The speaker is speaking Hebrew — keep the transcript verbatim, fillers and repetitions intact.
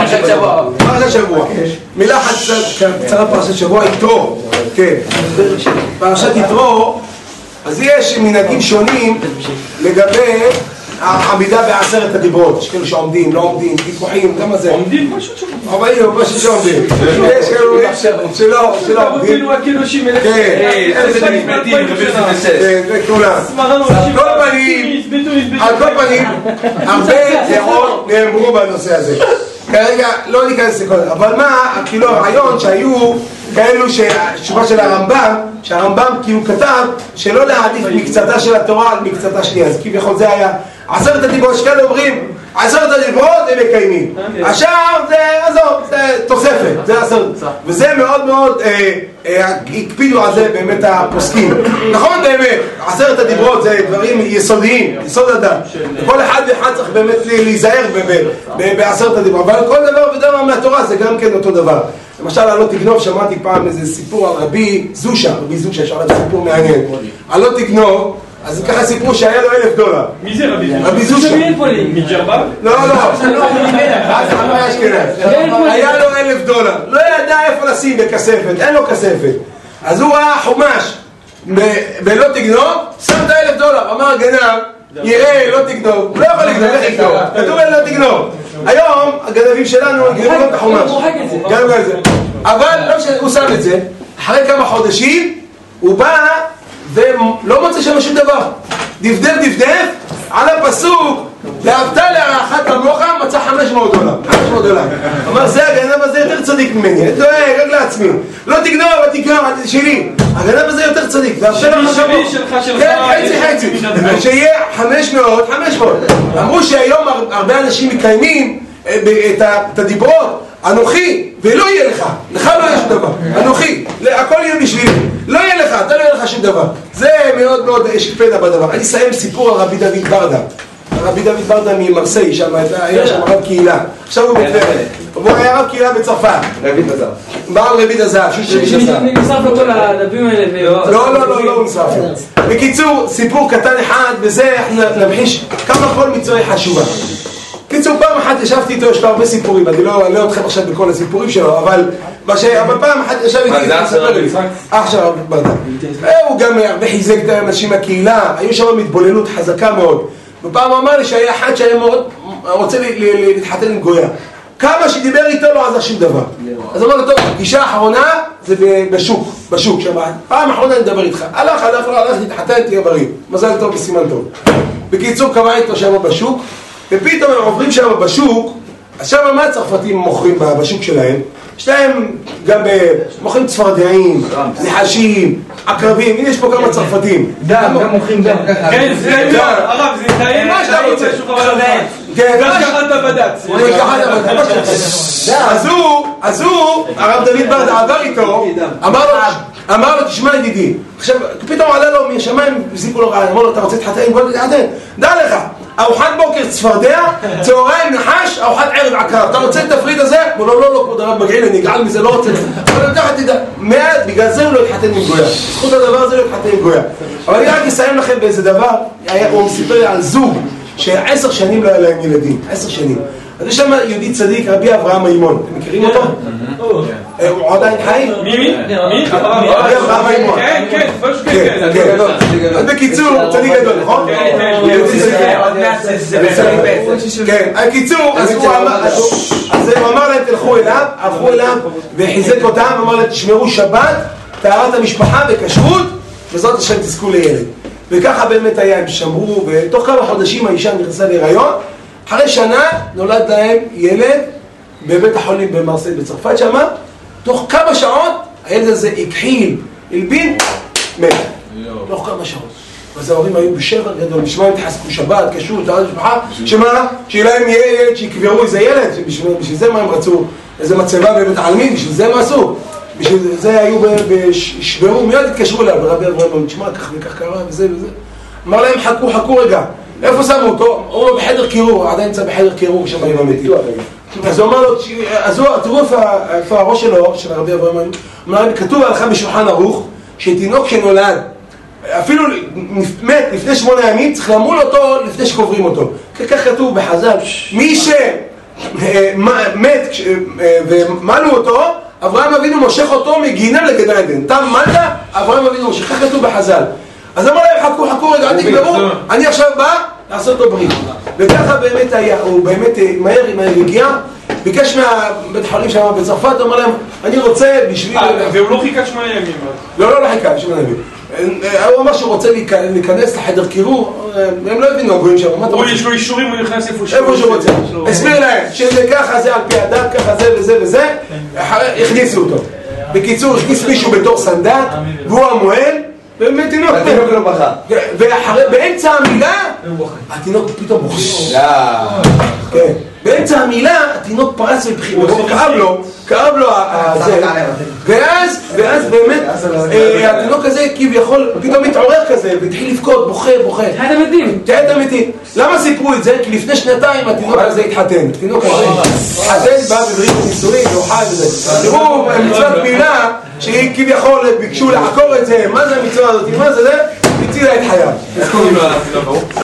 פרשת שבוע. פרשת שבוע. מילה אחת קצרה פרשת שבוע, יתרו. כן. פרשת יתרו, אז יש מנהגים שונים לגבי העמידה בעשרת הדיברות. יש כאלו שעומדים, לא עומדים, ויכוחים, כמה זה? עומדים פשוט שעומדים. אבל הנה, פשוט שעומדים. יש כאלו שלא, שלא עומדים. כן, זה כולם. על כל פנים, הרבה דעות נאמרו בנושא הזה. כרגע לא ניכנס לכל זה, אבל מה, כאילו הרעיון שהיו כאלו שתשובה של הרמב"ם, שהרמב"ם כאילו כתב שלא להעדיף מקצתה של התורה על מקצתה שנייה, אז כביכול זה היה עשרת הדיברות, שכאלה אומרים עשרת הדיברות הם מקיימים, השאר זה, עזוב, זה תוספת, זה עשרת, וזה מאוד מאוד הקפידו על זה באמת הפוסקים. נכון באמת, עשרת הדיברות זה דברים יסודיים, יסוד אדם, וכל אחד ואחד צריך באמת להיזהר בעשרת הדיברות, אבל כל דבר ודבר מהתורה זה גם כן אותו דבר. למשל, על לא תגנוב, שמעתי פעם איזה סיפור על רבי זושה, רבי זושה, יש עליו סיפור מעניין. על לא תגנוב, אז ככה סיפור שהיה לו אלף דולר. מי זה רבי זושה? רבי זושה. מג'רבה? לא, לא. היה לו אלף דולר. לא ידע איפה לשים בכספת, אין לו כספת. אז הוא ראה חומש בלא תגנוב, שם את האלף דולר. אמר הגנב, יראה, לא תגנוב. הוא לא יכול לגנוב, איך יגנוב? כתוב לא תגנוב. היום הגנבים שלנו גנבו את החומש. גנבו את זה. אבל לא שהוא שם את זה, אחרי כמה חודשים הוא בא ולא מוצא שם שום דבר. דפדף דפדף על הפסוק ואהבת לרעך כמוך, מצא חמש מאות דולר. חמש מאות דולר. אמר זה הגנב הזה יותר צדיק ממני. אני דואג רק לעצמי. לא תגנוב, תגנוב, זה שלי. הגנב הזה יותר צדיק. שלי שלי שלך שלך. חצי חצי. שיהיה חמש מאות, חמש מאות. אמרו שהיום הרבה אנשים מקיימים את הדיברות אנוכי, ולא יהיה לך, לך לא יהיה שום דבר, אנוכי, הכל יהיה בשבילי, לא יהיה לך, אתה לא יהיה לך שום דבר. זה מאוד מאוד יש קפדה בדבר. אני אסיים סיפור על רבי דוד ברדה. רבי דוד ברדה ממרסיי, שם היה שם רב קהילה, עכשיו הוא בטבריה, הוא היה רב קהילה בצרפת. רבי דזר. מה על רבי דזר? נשרף לו כל הדפים האלה. לא, לא, לא, לא הוא נשרף. בקיצור, סיפור קטן אחד, וזה נמחיש כמה כל מצווה חשובה. קיצור, פעם אחת ישבתי איתו, יש לו הרבה סיפורים, אני לא אלאה אתכם עכשיו בכל הסיפורים שלו, אבל פעם אחת ישב איתי, אח של רבי ברדה. הוא גם הרבה חיזק את האנשים מהקהילה, היו שם מתבוללות חזקה מאוד. ופעם הוא אמר לי שהיה אחד שהיה מאוד רוצה להתחתן עם גויה. כמה שדיבר איתו לא עזר שום דבר. אז אמר לו, טוב, פגישה האחרונה זה בשוק, בשוק שם. פעם אחרונה אני מדבר איתך. הלך, הלך, הלך, להתחתן, תהיה בריא. מזל טוב וסימן טוב. בקיצור, קבע איתו שם בשוק. ופתאום הם עוברים שם בשוק, אז שם מה הצרפתים מוכרים בשוק שלהם? יש להם גם מוכרים צפרדעים, נחשים, עקרבים, הנה יש פה כמה צרפתים. דם, גם מוכרים דם. כן, זה דם, הרב, זה חיים, מה שאתה רוצה? כן, גם כחת בבד"ץ. אז הוא, הרב דוד ברדה עבר איתו, אמר לו, תשמע ידידי, עכשיו פתאום עלה לו מהשמיים, זיקו לו רעיון, אמר לו, אתה רוצה להתחתן? בוא להתחתן, דע לך, ארוחת בוקר צפרדע, צהריים נחש, ארוחת ערב עקר. אתה רוצה את התפריט הזה? הוא לא, לא, לא, כבוד הרב מגעיל, אני אגעל מזה, לא רוצה. אבל ככה תדע, מעט, בגלל זה הוא לא התחתן עם גויה. זכות הדבר הזה לא התחתן עם גויה. אבל אני רק אסיים לכם באיזה דבר, הוא מסיפר לי על זוג, שעשר שנים לא היה להם ילדים, עשר שנים. אז יש שם יהודי צדיק, רבי אברהם מימון. אתם מכירים אותו? הוא עדיין חי? מי? מי? מי? רבי אברהם מימון. כן, כן, פשוט כן, כן. אז בקיצור, צדיק גדול, נכון? כן, הקיצור, אז הוא אמר להם, תלכו אליו, הלכו אליו וחיזק אותם, אמר להם, תשמרו שבת, טהרת המשפחה וכשרות, וזאת השם תזכו לילד. וככה באמת היה, הם שמרו, ותוך כמה חודשים האישה נכנסה להיריון, אחרי שנה נולד להם ילד בבית החולים במרסיי בצרפת שמה, תוך כמה שעות הילד הזה הכחיל, הלבין, מת. תוך כמה שעות. אז ההורים היו בשבר גדול, בשביל הם תחזקו שבת, כשרות, טהרת המשפחה, שמה? שיהיה להם ילד, שיקברו איזה ילד, בשביל זה מה הם רצו, איזה מצבה בבית העלמין, בשביל זה מה עשו? בשביל זה היו בשברו, מיד התקשרו אליו, ורבי אברהם, תשמע, כך וכך קרה וזה וזה. אמר להם, חכו, חכו רגע. איפה שמו אותו? הוא לא בחדר קירור, עדיין נמצא בחדר קירור שם עם המתים. אז הוא אמר לו, אז תראו איפה הראש שלו, של הרבי אברהם, כתוב עליך בשולחן ערוך, שתינוק שנולד, אפילו מת לפני שמונה ימים, צריך למול אותו לפני שקוברים אותו. כך כתוב בחז"ל, מי ש... מת ומלו אותו, אברהם אבינו מושך אותו מגיהינום לגן עדן. תם מלת, אברהם אבינו מושך, כך כתוב בחז"ל. אז אמר להם, חכו, חכו רגע, אל תגמרו, אני עכשיו בא לעשות לו ברית. וככה באמת היה, הוא באמת מהר הגיע, ביקש מהבית חולים שם בצרפת, הוא אמר להם, אני רוצה בשביל... והוא לא חיכה שמונה ימים. לא, לא, לא חיכה, שמונה ימים. הוא אמר שהוא רוצה להיכנס לחדר קירור, הם לא הבינו הגויים שם. הוא יש לו אישורים, הוא נכנס איפה שהוא רוצה. הסביר להם שזה ככה, זה על פי הדת, ככה זה וזה וזה, הכניסו אותו. בקיצור, הכניס מישהו בתור סנדק, והוא המוהל, באמת תינוק. התינוק לא בכה. ובאמצע המילה, התינוק פתאום בוכה. כן. באמצע המילה, התינוק פרץ מבחינות, כאב לו, כאב לו הזה, ואז, ואז באמת, התינוק הזה כביכול, פתאום מתעורר כזה, והתחיל לבכות, בוכה, בוכה. תחיית המתים. תחיית המתים. למה סיפרו את זה? כי לפני שנתיים התינוק הזה התחתן. התינוק הזה התחתן, בא בברית נישואין, והוא חי וזה. תראו, מצוות מילה, שהיא כביכול ביקשו לעקור את זה, מה זה המצווה הזאת, מה זה זה? הצילה את חייו.